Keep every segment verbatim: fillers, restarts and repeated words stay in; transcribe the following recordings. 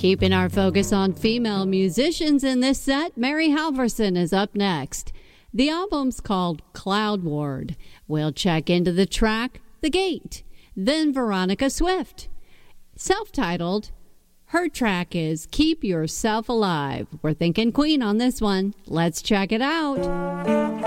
Keeping our focus on female musicians in this set, Mary Halverson is up next. The album's called Cloud Ward. We'll check into the track, The Gate. Then Veronica Swift. Self-titled, her track is Keep Yourself Alive. We're thinking Queen on this one. Let's check it out.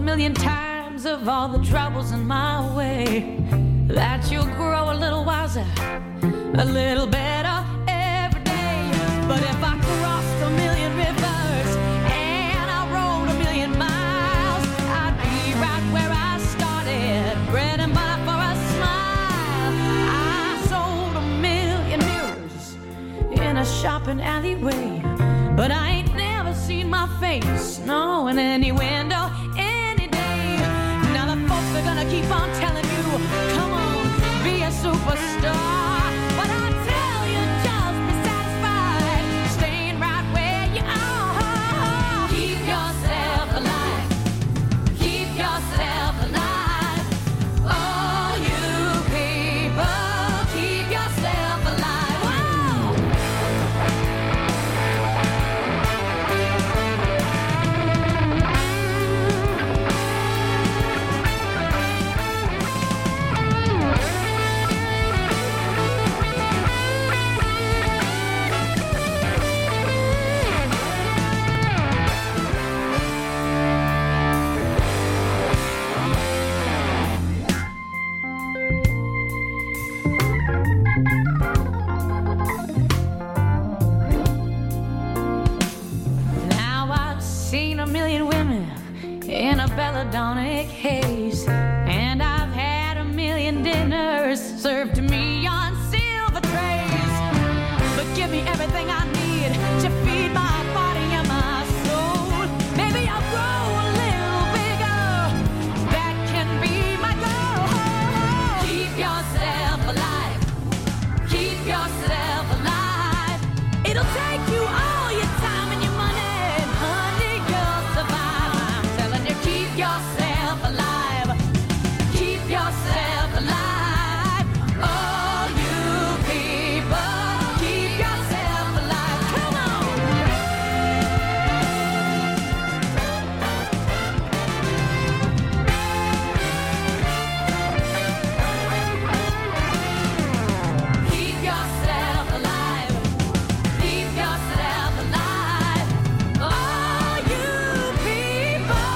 million times of all the troubles in my way, that you'll grow a little wiser, a little better every day. But if I crossed a million rivers and I rode a million miles, I'd be right where I started, bread and butter for a smile. I sold a million mirrors in a shopping alleyway, but I ain't never seen my face, no, in any window, any day. Now the folks are gonna keep on telling you, come on, be a superstar. But I tell you, just be satisfied, staying right where you are. Keep yourself alive, keep yourself alive. Oh, you people, keep yourself alive. Wow. Now I've seen a million women in a belladonna haze, and I've had a million dinners served to me on silver trays. But give me everything I need to feed my body and my soul. Maybe I'll grow a little bigger, that can be my goal. Keep yourself alive, keep yourself alive. It'll take you all your time and your money, honey, you'll survive. I'm telling you, keep yourself alive, keep yourself alive. Oh, you people, keep yourself alive. Come on. Keep yourself alive, keep yourself alive. Oh, you people.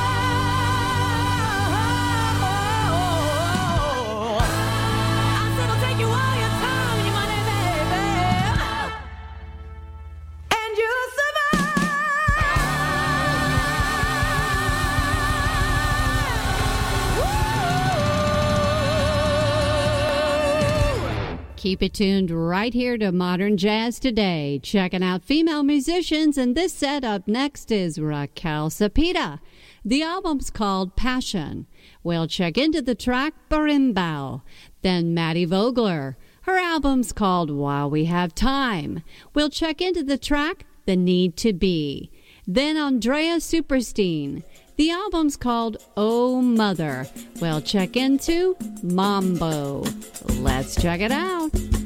I said it'll take you all your time and your money, baby, and you'll survive. Keep it tuned right here to Modern Jazz Today. Checking out female musicians, and this set up next is Raquel Cepeda. The album's called Passion. We'll check into the track Berimbau. Then Maddie Vogler. Her album's called While We Have Time. We'll check into the track The Need to Be. Then Andrea Superstein. The album's called Oh Mother. We'll check into Mambo. Let's check it out.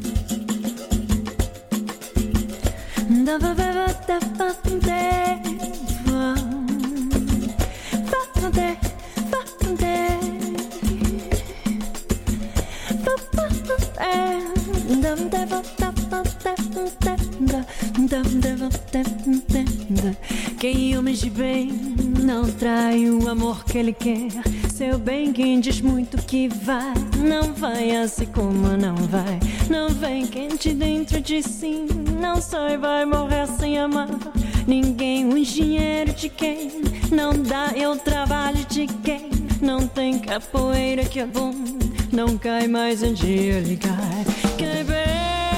Quem homem de bem não trai o amor que ele quer. Seu bem quem diz muito que vai, não vai assim como não vai. Não vem quente dentro de si, não sai, vai morrer sem amar ninguém. O dinheiro de quem não dá é o trabalho de quem não tem capoeira que é bom, não cai mais um dia ele cai. Quem bem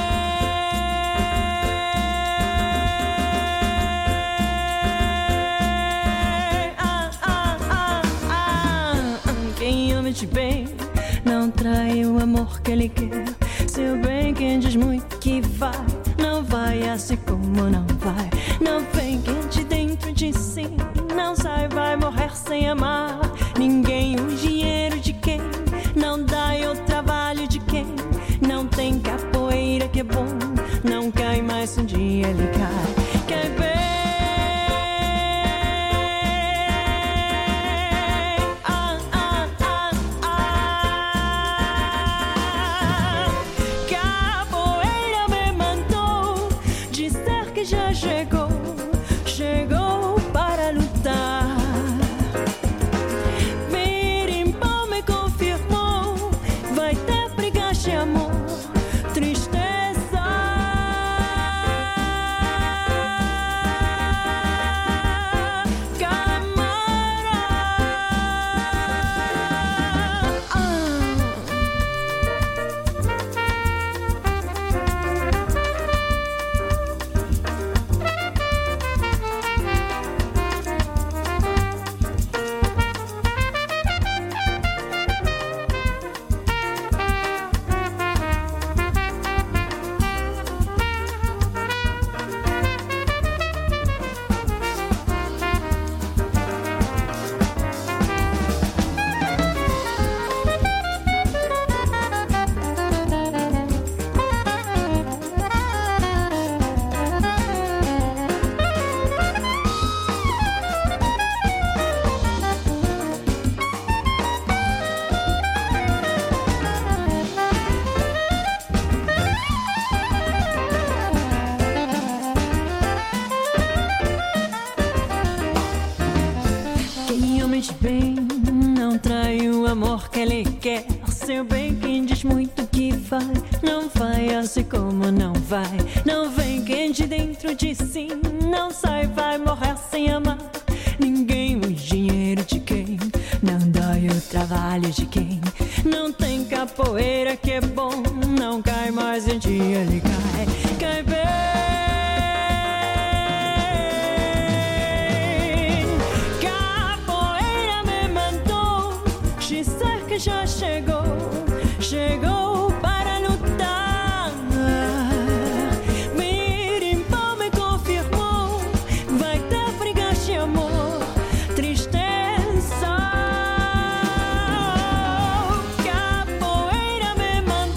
de bem não trai o amor que ele quer. Seu bem quem diz muito que vai, não vai assim como não vai. Não vem quente dentro de si, não sai, vai morrer sem amar ninguém. O dinheiro de quem não dá é o trabalho de quem não tem capoeira que é bom, não cai mais um dia ele cai. Quem bem chegou, chegou para lutar. mexe bem, não trai o amor que ele quer. Seu bem, quem diz muito que vai, não vai assim como não vai. Não vem quem de dentro de si não sai, vai morrer sem amar ninguém. O dinheiro de quem não dói, o trabalho de quem não tem capoeira que é bom, não cai mais um dia ele cai, cai bem. Capoeira me mandou dizer que já chegou, chegou para lutar. Berimbau me confirmou, vai ter brigas de amor, tristeza. Capoeira me mandou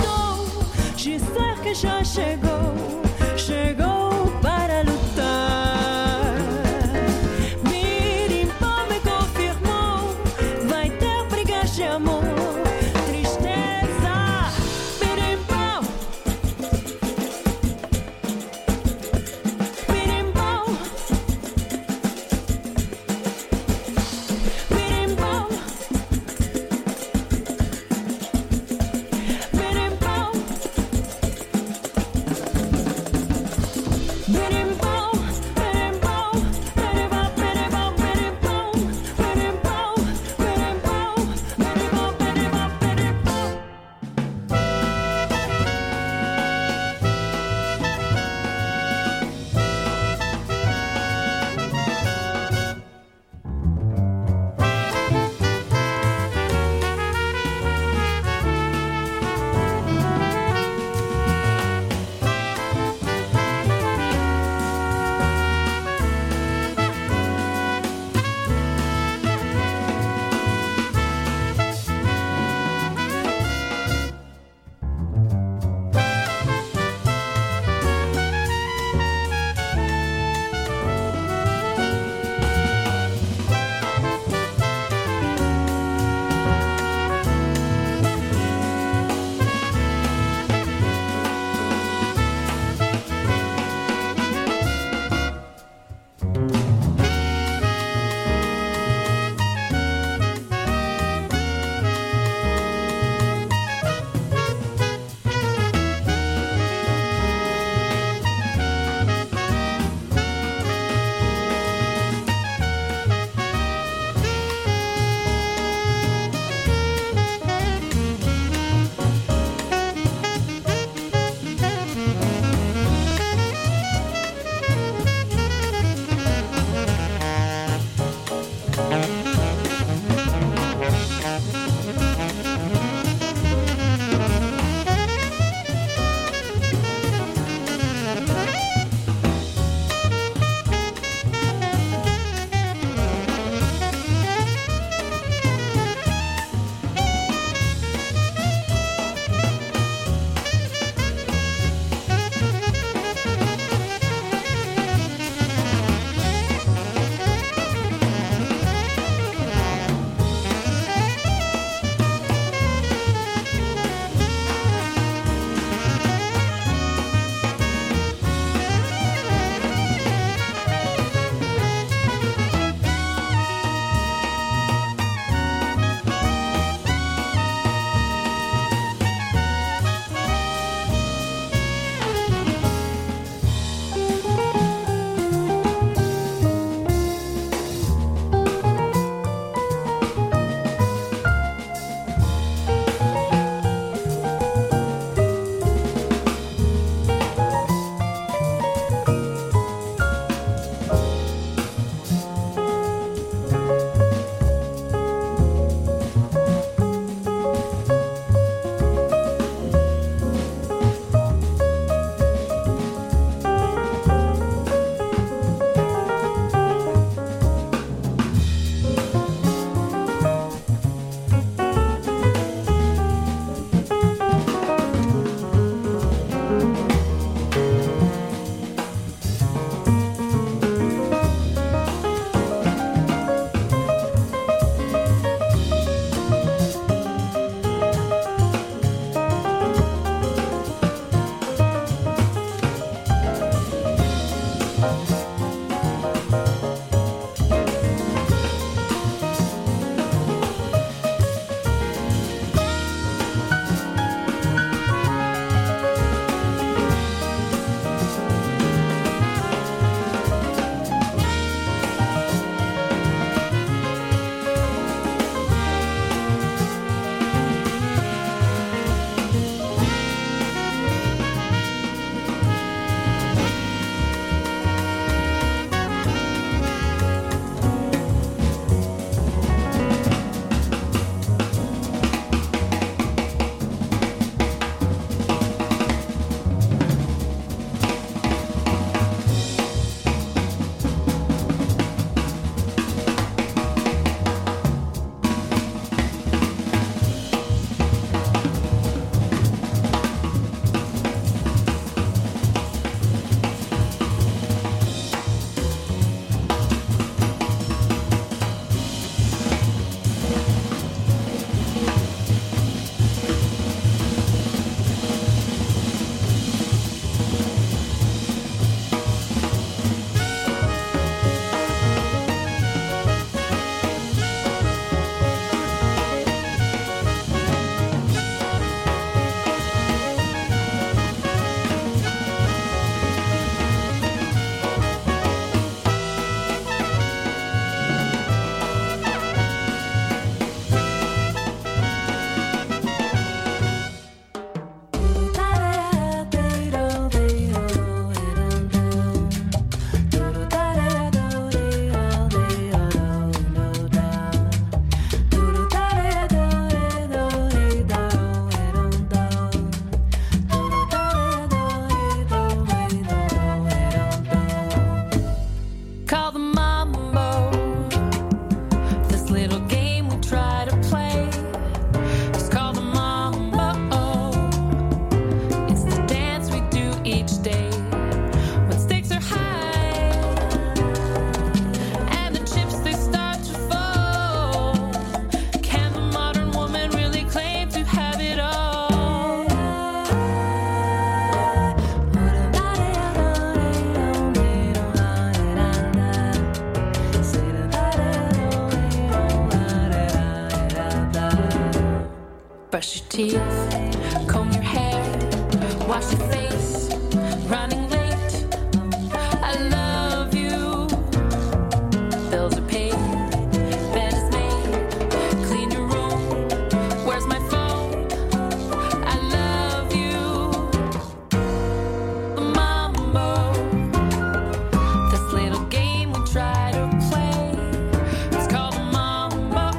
brush your teeth, comb your hair, wash your face, running late. I love you. Bills are paid, bed is made, clean your room. Where's my phone? I love you. The mambo, this little game we try to play. It's called the mambo.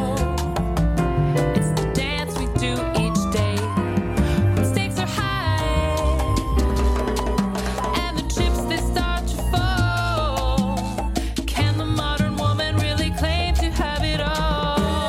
It's the dance we do each day when stakes are high and the chips they start to fall. Can the modern woman really claim to have it all?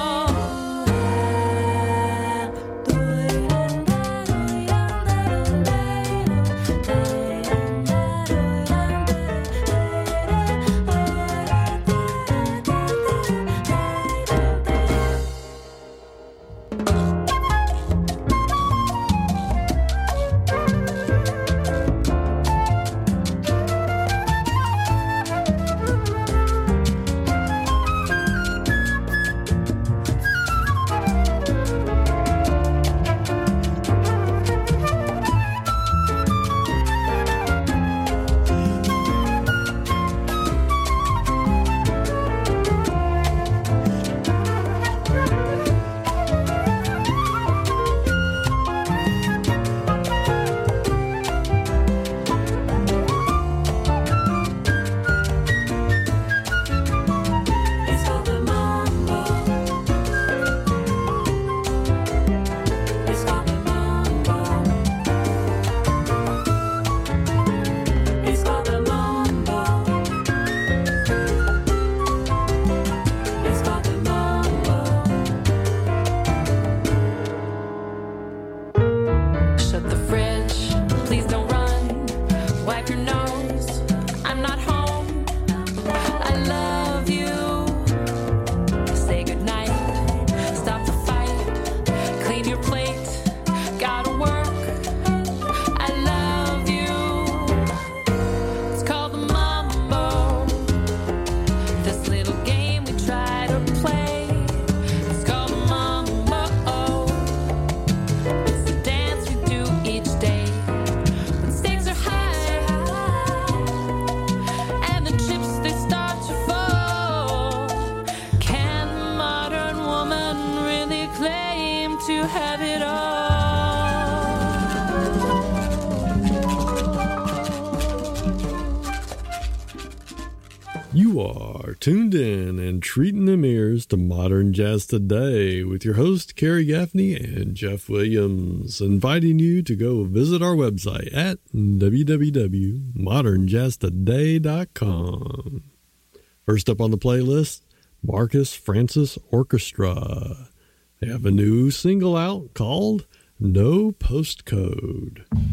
Shut the fridge, please don't run. Wipe your nose, I'm not home. I love you. Say goodnight, stop the fight, clean your plate, gotta work. I love you. It's called the mambo, this little game we try to play. It's called the mambo. It's the dance we do each day when stakes are high and the chips they start to fall. Can the modern woman really claim to have it all? You are tuned in and treating them ears to Modern Jazz Today with your host, Kerry Gaffney and Jeff Williams, inviting you to go visit our website at w w w dot modern jazz today dot com. First up on the playlist, Marcus Francis Orchestra. They have a new single out called No Postcode.